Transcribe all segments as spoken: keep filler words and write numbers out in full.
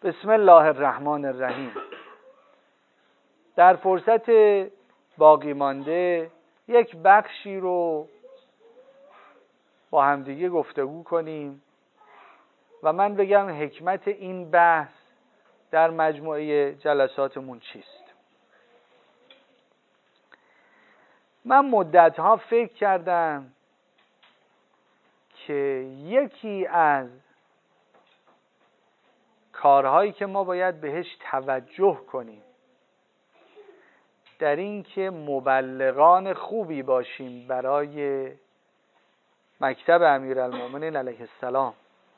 بسم الله الرحمن الرحیم. در فرصت باقی مانده یک بخشی رو با همدیگه گفتگو کنیم و من بگم حکمت این بحث در مجموعه جلساتمون چیست. من مدتها فکر کردم که یکی از کارهایی که ما باید بهش توجه کنیم در این که مبلغان خوبی باشیم برای مکتب امیرالمومنین علیه السلام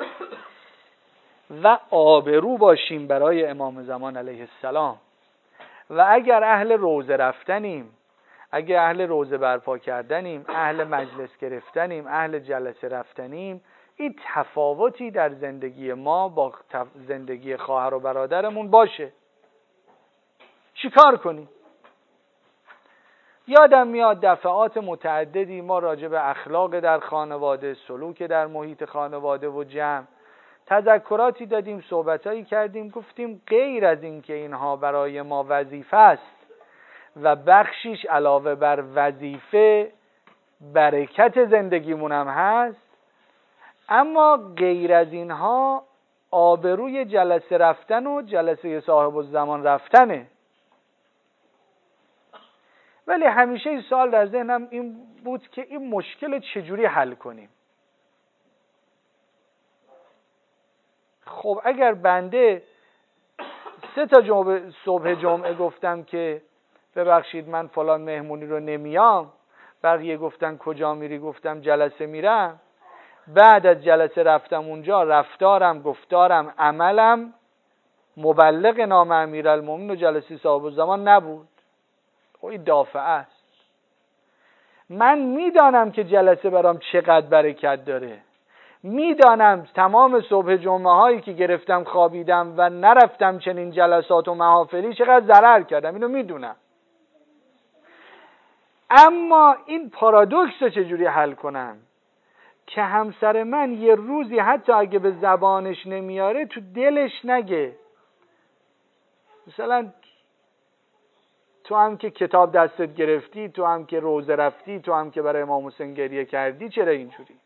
و آبرو باشیم برای امام زمان علیه السلام و اگر اهل روضه رفتنیم، اگر اهل روضه برپا کردنیم، اهل مجلس گرفتنیم، اهل جلسه رفتنیم، این تفاوتی در زندگی ما با زندگی خواهر و برادرمون باشه. چیکار کنیم؟ یادم میاد دفعات متعددی ما راجع به اخلاق در خانواده، سلوک در محیط خانواده و جمع تذکراتی دادیم، صحبتایی کردیم، گفتیم غیر از این که اینها برای ما وظیفه است و بخشیش علاوه بر وظیفه برکت زندگیمون هم هست، اما غیر از اینها آبروی جلسه رفتن و جلسه صاحب الزمان رفتنه. ولی همیشه این سوال در ذهنم این بود که این مشکل چجوری حل کنیم. خب اگر بنده سه تا جمعه صبح جمعه گفتم که ببخشید من فلان مهمونی رو نمیام، بقیه گفتن کجا میری، گفتم جلسه میرم، بعد از جلسه رفتم اونجا، رفتارم، گفتارم، عملم مبلغ نام امیرالمومنین و جلسه صاحب الزمان نبود. خب این دافعه است. من میدانم که جلسه برام چقدر برکت داره، میدانم تمام صبح جمعه هایی که گرفتم خوابیدم و نرفتم چنین جلسات و محافلی چقدر ضرر کردم، اینو میدونم. اما این پارادوکس رو چجوری حل کنم که همسر من یه روزی حتی اگه به زبانش نمیاره تو دلش نگه مثلا تو هم که کتاب دستت گرفتی، تو هم که روضه رفتی، تو هم که برای امام حسین گریه کردی، چرا اینجوری؟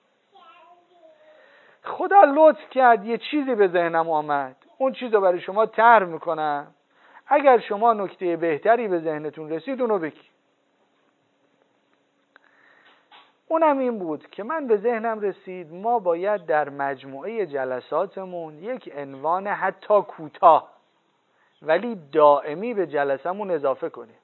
خدا لطف کرد یه چیزی به ذهنم آمد، اون چیز رو برای شما طرح میکنم، اگر شما نکته بهتری به ذهنتون رسید اونو بگید. اونم این بود که من به ذهنم رسید ما باید در مجموعه جلساتمون یک عنوان حتی کوتاه ولی دائمی به جلسمون اضافه کنیم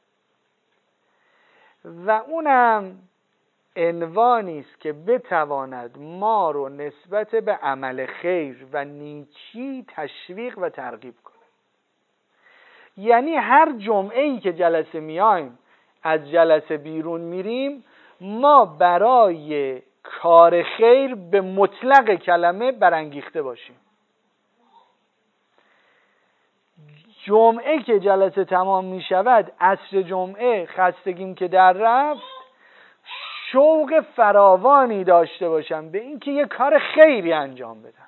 و اونم عنوانی است که بتواند ما رو نسبت به عمل خیر و نیکی تشویق و ترغیب کنه. یعنی هر جمعه ای که جلسه میایم، از جلسه بیرون میریم، ما برای کار خیر به مطلق کلمه برانگیخته باشیم. جمعه که جلسه تمام می شود، عصر جمعه خستگیم که در رفت، شوق فراوانی داشته باشم به این که یه کار خیری انجام بدم.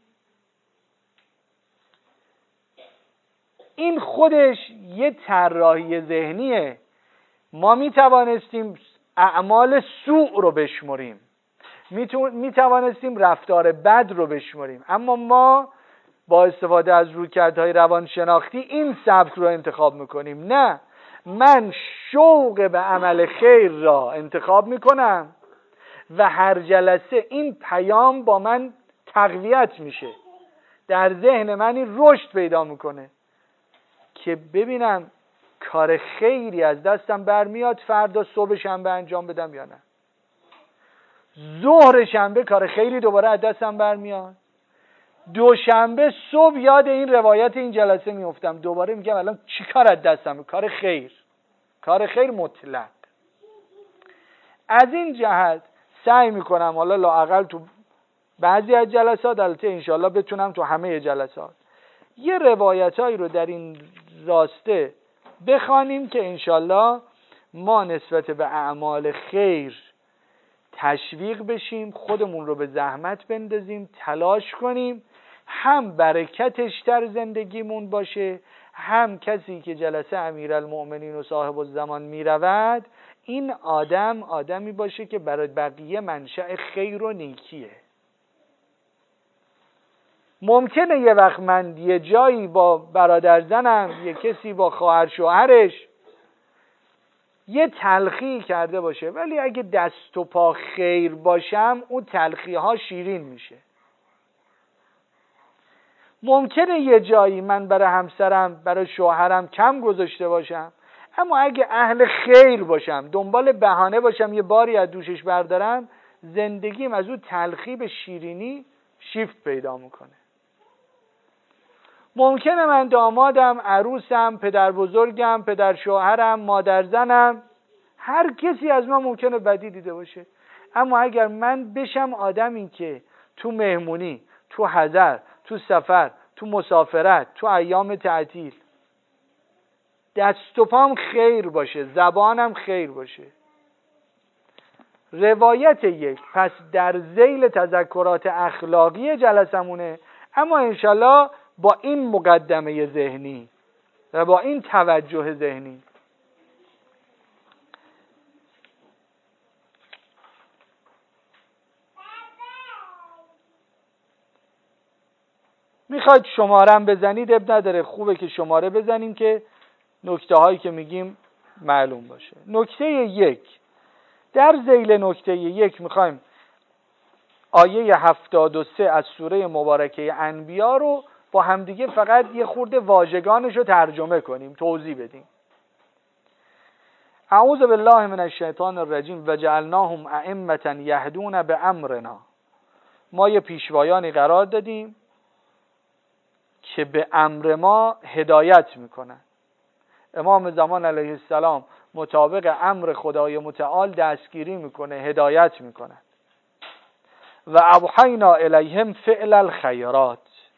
این خودش یه طراحی ذهنیه. ما می توانستیم اعمال سوء رو بشمریم، می توانستیم رفتار بد رو بشمریم، اما ما با استفاده از رویکردهای روانشناختی این سبک رو انتخاب میکنیم. نه، من شوق به عمل خیر را انتخاب میکنم و هر جلسه این پیام با من تقویت میشه، در ذهن من این رشد پیدا میکنه که ببینم کار خیری از دستم برمیاد فردا صبح شنبه انجام بدم یا نه. ظهر شنبه کار خیری دوباره از دستم برمیاد، دوشنبه صبح یاد این روایت این جلسه میافتم، دوباره میگم الان چی کار از دستم؟ کار خیر، کار خیر مطلق. از این جهت سعی میکنم حالا لااقل تو بعضی از جلسات، البته انشالله بتونم تو همه جلسات، یه روایتایی رو در این راسته بخوانیم که انشالله ما نسبت به اعمال خیر تشویق بشیم، خودمون رو به زحمت بندازیم، تلاش کنیم هم برکتش در زندگیمون باشه، هم کسی که جلسه امیرالمؤمنین و صاحب الزمان میرود این آدم آدمی باشه که برای بقیه منشأ خیر و نیکیه. ممکنه یه وقت من یه جایی با برادر زنم، یه کسی با خواهر شوهرش یه تلخی کرده باشه، ولی اگه دست و پا خیر باشم اون تلخی ها شیرین میشه. ممکنه یه جایی من برای همسرم، برای شوهرم کم گذاشته باشم، اما اگه اهل خیر باشم، دنبال بهانه باشم یه باری از دوشش بردارم، زندگیم از اون تلخی به شیرینی شیفت پیدا میکنه. ممکنه من دامادم، عروسم، پدر بزرگم، پدر شوهرم، مادر زنم، هر کسی از ما ممکنه بدی دیده باشه، اما اگر من بشم آدمی که تو مهمونی، تو حضر، تو سفر، تو مسافرت، تو ایام تعطیل دست و پام خیر باشه، زبانم خیر باشه. روایت یک، پس در ذیل تذکرات اخلاقی جلسمونه، اما انشالله با این مقدمه ذهنی و با این توجه ذهنی. میخواید شمارم بزنید اب نداره، خوبه که شماره بزنیم که نکته هایی که میگیم معلوم باشه. نکته یک، در ذیل نکته یک میخوایم آیه هفتاد و سه از سوره مبارکه انبیا رو با همدیگه فقط یه خورده واژگانش رو ترجمه کنیم، توضیح بدیم. اعوذ بالله من الشیطان الرجیم و جعلناهم ائمة یهدون بامرنا. ما یه پیشوایانی قرار دادیم که به امر ما هدایت میکنن. امام زمان علیه السلام مطابق امر خدای متعال دستگیری میکنه، هدایت میکنه. و اوحینا الیهم فعل الخیرات،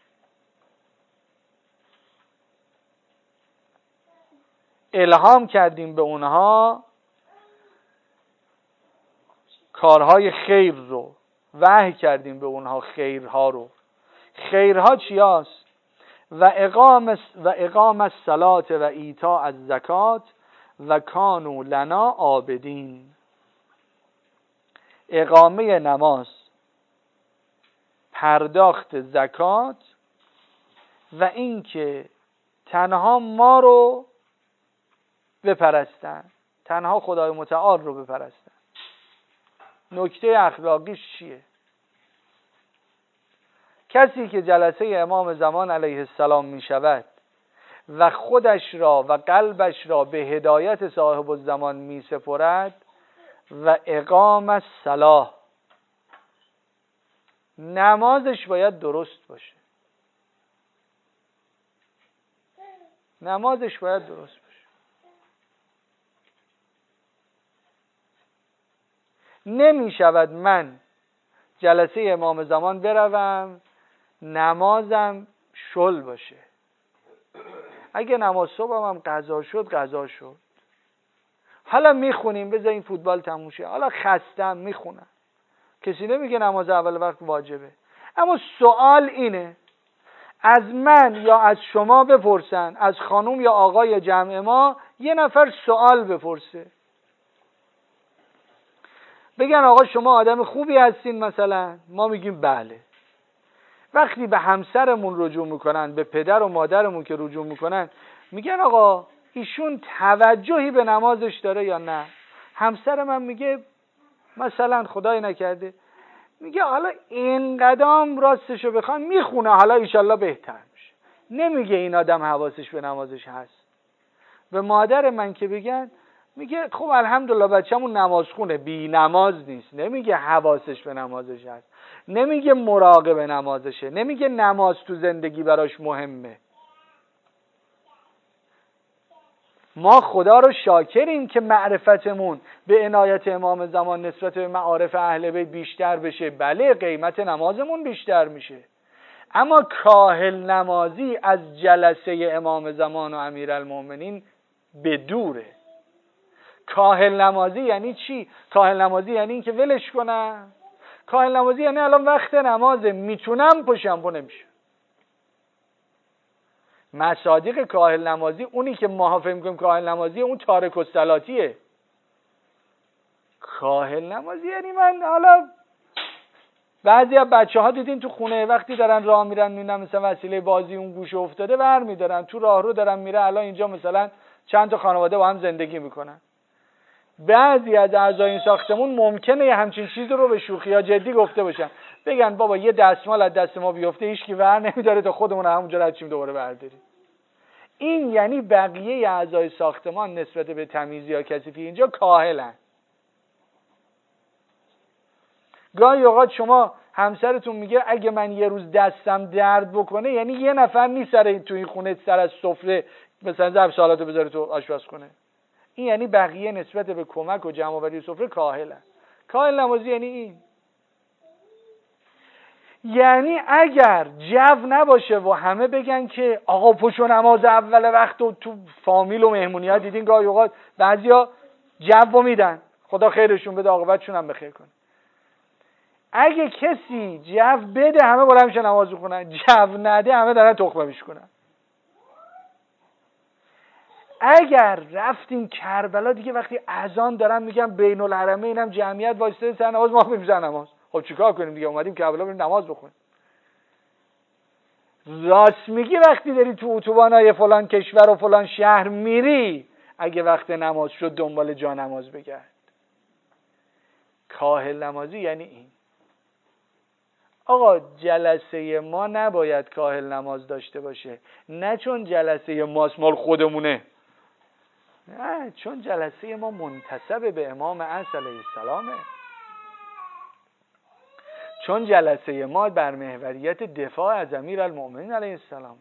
الهام کردیم به اونها کارهای خیر رو، وحی کردیم به اونها خیرها رو. خیرها چی هست؟ و اقام و اقام الصلاة و ایتاء الزکات و کانوا لنا عابدین. اقامه نماز، پرداخت زکات و اینکه تنها ما رو بپرستن، تنها خدای متعال رو بپرستن. نکته اخلاقیش چیه؟ کسی که جلسه امام زمان علیه السلام می شود و خودش را و قلبش را به هدایت صاحب الزمان می سپرد و اقام الصلاة، نمازش باید درست باشه، نمازش باید درست باشه. نمی شود من جلسه امام زمان بروم نمازم شل باشه. اگه نماز صبحم هم قضا شد قضا شد، حالا میخونیم بذار این فوتبال تموم شه، حالا خستم میخونم، کسی نمیگه نماز اول وقت واجبه. اما سوال اینه، از من یا از شما بپرسن، از خانم یا آقای جمع ما یه نفر سوال بپرسه، بگن آقا شما آدم خوبی هستین مثلا، ما میگیم بله. وقتی به همسرمون رجوع میکنن، به پدر و مادرمون که رجوع میکنن، میگن آقا ایشون توجهی به نمازش داره یا نه؟ همسر من میگه مثلا خدای نکرده، میگه حالا این قدم راستشو بخوام میخونه، حالا ایشالله بهتر میشه. نمیگه این آدم حواسش به نمازش هست. به مادر من که بگن میگه خب الحمدلله بچه‌مون نماز خونه، بی نماز نیست. نمیگه حواسش به نمازش هست، نمیگه مراقب نمازشه، نمیگه نماز تو زندگی براش مهمه. ما خدا رو شاکریم که معرفتمون به عنایت امام زمان نسبت به معارف اهل بیت بیشتر بشه. بله قیمت نمازمون بیشتر میشه، اما کاهل نمازی از جلسه امام زمان و امیرالمؤمنین به دوره. کاهل نمازی یعنی چی؟ کاهل نمازی یعنی این که ولش کنم. کاهل نمازی یعنی الان وقت نمازه، میتونم پشم پا نمیشه. مصادیق کاهل نمازی، اونی که ما فهم کنیم کاهل نمازی، اون تارک الصلاتیه. کاهل نمازی یعنی من حالا بعضی از بچه ها دیدین تو خونه وقتی دارن راه میرن میبینن مثلا وسیله بازی اون گوشه افتاده ور میدارن، تو راهرو دارن میره. الان اینجا مثلا چند تا خانواده با هم زندگی میکنن، بعضی از اعضای این ساختمون ممکنه یه همچین چیز رو به شوخی یا جدی گفته باشن، بگن بابا یه دستمال از دست ما بیفته هیچکی ور نمیداره تا خودمون همونجا رد شیم دوباره برداریم. این یعنی بقیه اعضای ساختمان نسبت به تمیزی یا کثیفی اینجا کاهلن. گاهی اوقات شما همسرتون میگه اگه من یه روز دستم درد بکنه، یعنی یه نفر نیست سر تو این خونه سر از سفره مثلا ظرف سالاتو بذاره تو آشپزخونه. این یعنی بقیه نسبت به کمک و جمع‌آوری سفره کاهلن. کاهل نمازی یعنی این. یعنی اگر جو نباشه و همه بگن که آقا پشو نماز اول وقت و تو فامیل و مهمونی ها دیدین گاهی اوقات بعضیا جو میدن، خدا خیرشون بده عاقبتشون هم بخیر کنه. اگه کسی جو بده همه بالا میشه نماز بخونن، جو نده همه دارن تخمه میشکنن. اگر رفتیم کربلا دیگه وقتی اذان دارن میگن بین الحرمین هم جمعیت واسطه سر نماز، ما میذارن نماز. خب چیکار کنیم دیگه؟ اومدیم کربلا بریم نماز بخونیم. راست میگی وقتی داری تو اتوبانای فلان کشور و فلان شهر میری، اگه وقت نماز شد دنبال جا نماز بگرد. کاهل نمازی یعنی این. آقا جلسه ما نباید کاهل نماز داشته باشه، نه چون جلسه ماست مال خودمونه، نه چون جلسه ما منتسب به امام عصر علیه السلامه، چون جلسه ما بر محوریت دفاع از امیرالمؤمنین علیه السلامه.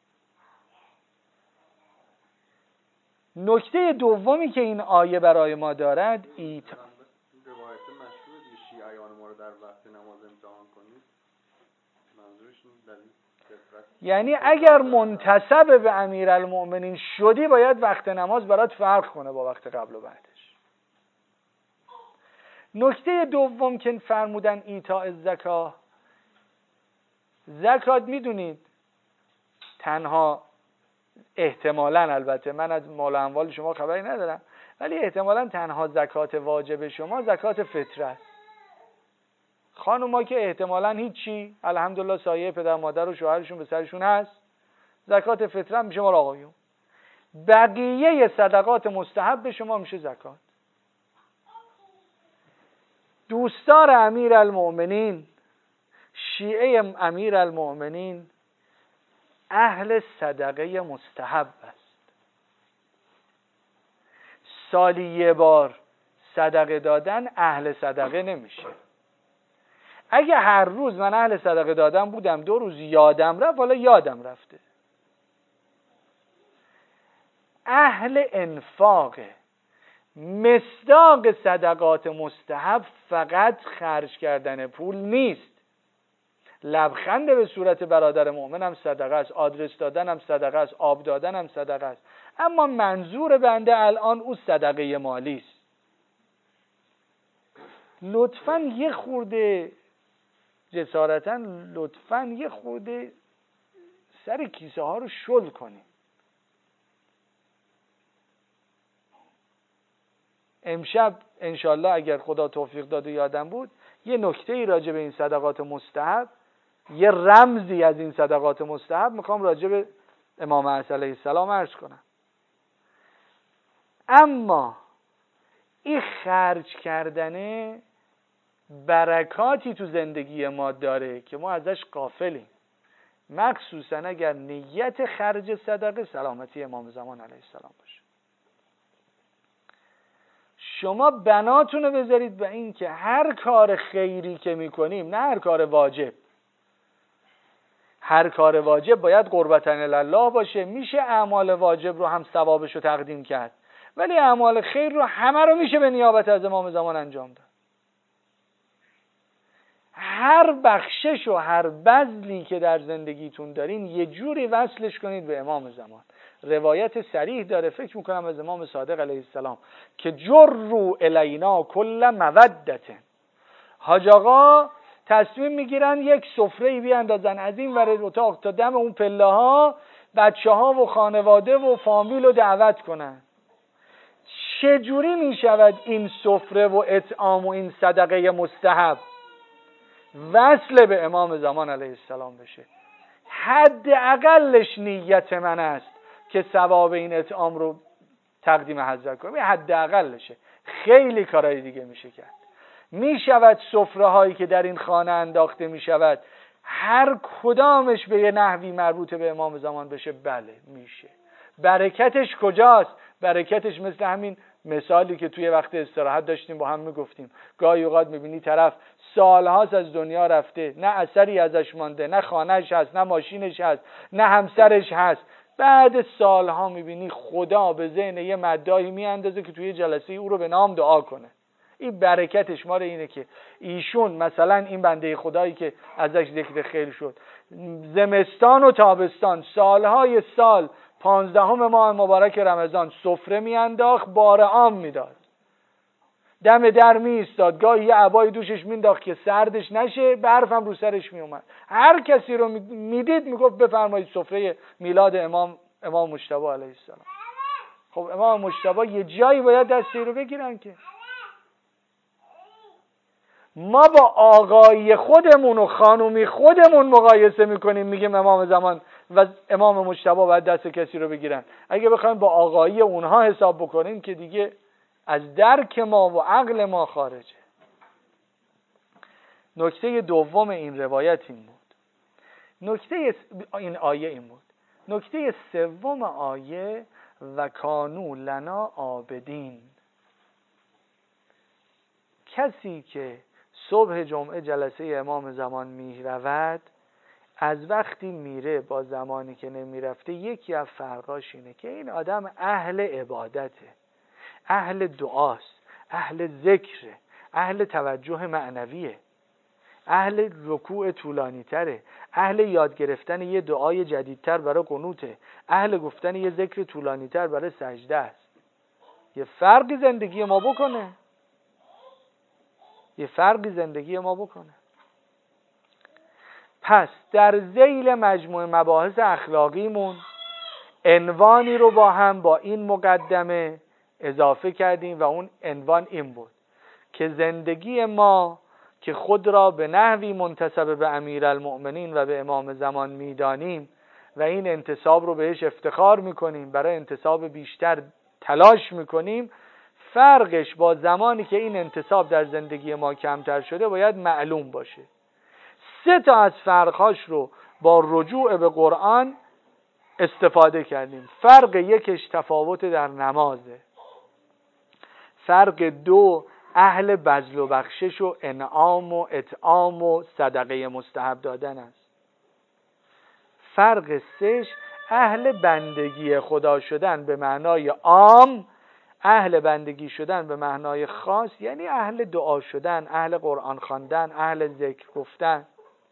نکته دومی که این آیه برای ما دارد ایت روایت مشهور دیگه شیعیان ما رو در وقت نماز امتحان کنید، منظورش دلیل یعنی اگر منتسب به امیرالمؤمنین شدی باید وقت نماز برات فرق کنه با وقت قبل و بعدش. نکته دوم که فرمودن ایتاء زکات، زکات میدونید تنها احتمالاً، البته من از مال و اموال شما خبری ندارم، ولی احتمالاً تنها زکات واجب شما زکات فطره است. خانوما که احتمالاً هیچی، الحمدلله سایه پدر مادر و شوهرشون به سرشون هست، زکات فطره میشه مال آقایون. بقیه صدقات مستحب شما میشه زکات. دوستدار امیرالمؤمنین، شیعه امیرالمؤمنین اهل صدقه مستحب است. سالی یه بار صدقه دادن اهل صدقه نمیشه. اگه هر روز من اهل صدقه دادن بودم دو روز یادم رفت، حالا یادم رفته. اهل انفاقه. مصداق صدقات مستحب فقط خرج کردن پول نیست. لبخند به صورت برادر مؤمن هم صدقه است، آدرس دادن هم صدقه است، آب دادن هم صدقه است. اما منظور بنده الان او صدقه مالی است. لطفاً یه خورده جسارتاً لطفاً یه خورده سر کیسه ها رو شل کنیم. امشب انشالله اگر خدا توفیق داده یادم بود یه نکته ای راجع به این صدقات مستحب، یه رمزی از این صدقات مستحب میخوام راجع به امام عصر علیه السلام عرض کنم. اما این خرج کردنه برکاتی تو زندگی ما داره که ما ازش غافلیم، مخصوصا اگر نیت خرج صدقه سلامتی امام زمان علیه السلام باشه. شما بناتون رو بذارید به این که هر کار خیری که میکنیم، نه هر کار واجب، هر کار واجب باید قربتاً الله باشه، میشه اعمال واجب رو هم ثوابش رو تقدیم کرد، ولی اعمال خیر رو همه رو میشه به نیابت از امام زمان انجام داد. هر بخشش و هر بذلی که در زندگیتون دارین یه جوری وصلش کنید به امام زمان. روایت صریح داره، فکر میکنم از امام صادق علیه السلام، که جروا الینا کل مودت. حاج آقا تصمیم میگیرن یک سفره‌ای بیاندازن از این ور اتاق تا دم اون پله ها، بچه ها و خانواده و فامیل رو دعوت کنن. چجوری می شود این سفره و اطعام و این صدقه مستحب وصل به امام زمان علیه السلام بشه؟ حداقلش نیت من است که ثواب این اطعام رو تقدیم حضرت کنم. حداقلشه. خیلی کارهای دیگه میشه کرد. میشود سفره هایی که در این خانه انداخته میشود هر کدامش به یه نحوی مربوط به امام زمان بشه؟ بله میشه. برکتش کجاست؟ برکتش مثل همین مثالی که توی وقت استراحت داشتیم با هم میگفتیم. گاهی اوقات میبینی طرف سالهاست از دنیا رفته، نه اثری ازش مانده، نه خانهش هست، نه ماشینش هست، نه همسرش هست. بعد سالها میبینی خدا به ذهن یه مداحی میاندازه که توی جلسه او رو به نام دعا کنه. این برکتش مال اینه که ایشون مثلا این بنده خدایی که ازش ذکر خیر شد، زمستان و تابستان سالهای سال پانزدهم ماه مبارک رمضان سفره میانداخت، بار عام میداد، دم در می ایستاد، گاهی یه عبای دوشش مینداخت که سردش نشه، برف هم رو سرش می اومد. هر کسی رو میدید میگفت بفرمایید سفره میلاد امام امام مجتبی علیه السلام. خب امام مجتبی یه جایی باید دستی رو بگیرن که ما با آقایی خودمون و خانومی خودمون مقایسه میکنیم، میگیم امام زمان و امام مجتبی باید دست کسی رو بگیرن. اگه بخوایم با آقایی اونها حساب بکنیم که دیگه از درک ما و عقل ما خارجه. نکته دوم این روایت این بود. نکته این آیه این بود. نکته سوم آیه و کانو لنا عابدین. کسی که صبح جمعه جلسه امام زمان می رود، از وقتی میره با زمانی که نمی رفته یکی از فرقاش اینه که این آدم اهل عبادته، اهل دعاست، اهل ذکره، اهل توجه معنویه، اهل رکوع طولانی تره، اهل یاد گرفتن یه دعای جدیدتر برای قنوته، اهل گفتن یه ذکر طولانی تر برای سجده است. یه فرقی زندگی ما بکنه، یه فرقی زندگی ما بکنه. پس در ذیل مجموع مباحث اخلاقیمون عنوانی رو با هم با این مقدمه اضافه کردیم و اون عنوان این بود که زندگی ما که خود را به نحوی منتسب به امیرالمؤمنین و به امام زمان میدانیم و این انتساب رو بهش افتخار میکنیم، برای انتساب بیشتر تلاش میکنیم، فرقش با زمانی که این انتساب در زندگی ما کمتر شده باید معلوم باشه. سه تا از فرقهاش رو با رجوع به قرآن استفاده کردیم. فرق یکش تفاوت در نمازه. فرق دو اهل بذل و بخشش و انعام و اطعام و صدقه مستحب دادن است. فرق سهش اهل بندگی خدا شدن به معنای عام، اهل بندگی شدن به معنای خاص، یعنی اهل دعا شدن، اهل قرآن خواندن، اهل ذکر گفتن.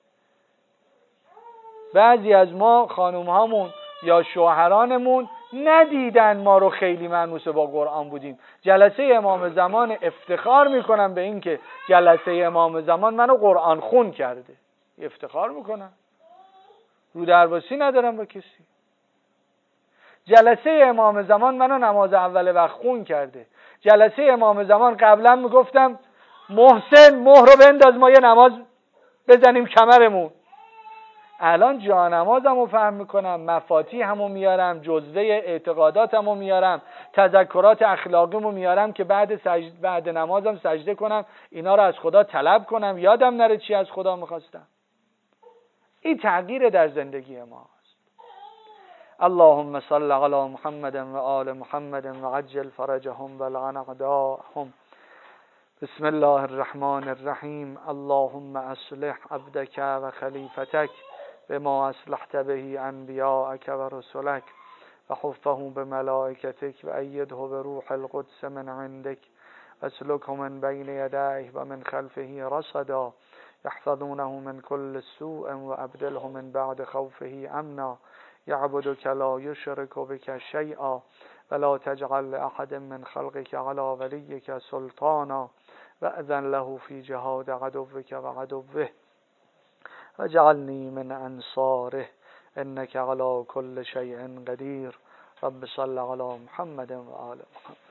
بعضی از ما خانوم هامون یا شوهرانمون ندیدن ما رو خیلی مانوس با قرآن بودیم. جلسه امام زمان افتخار میکنن به این که جلسه امام زمان منو قرآن خون کرده، افتخار میکنن، رو درباسی ندارم با کسی. جلسه امام زمان منو نماز اول وقت خون کرده. جلسه امام زمان قبلا میگفتم محسن مهر رو بنداز ما یه نماز بزنیم کمرمون. الان جانمازمو فهم میکنم، مفاتیحمو میارم، جزوه اعتقاداتمو میارم، تذکرات اخلاقیمو میارم که بعد سجد بعد نمازم سجده کنم، اینا رو از خدا طلب کنم، یادم نره چی از خدا میخواستم. این تغییر در زندگی ماست. اللهم صل علی محمد و آل محمد و عجل فرجهم و لعن اعداءهم. بسم الله الرحمن الرحیم. اللهم اصلح عبدك و خلیفتك بما اصلحت به انبیاءك و رسلك و حفه بملائکتك و ایده بروح القدس من عندك واسلكه من بين يديه ومن خلفه رصدا يحفظونه من كل سوء وابدله من بعد خوفه امنا يعبدك لا يشرك بك شيئا ولا تجعل لأحد من خلقك على وليك سلطانا وأذن له في جهاد عدوك وعدوه وجعلني من أنصاره انك على كل شيء قدير. رب صل على محمد و آل محمد.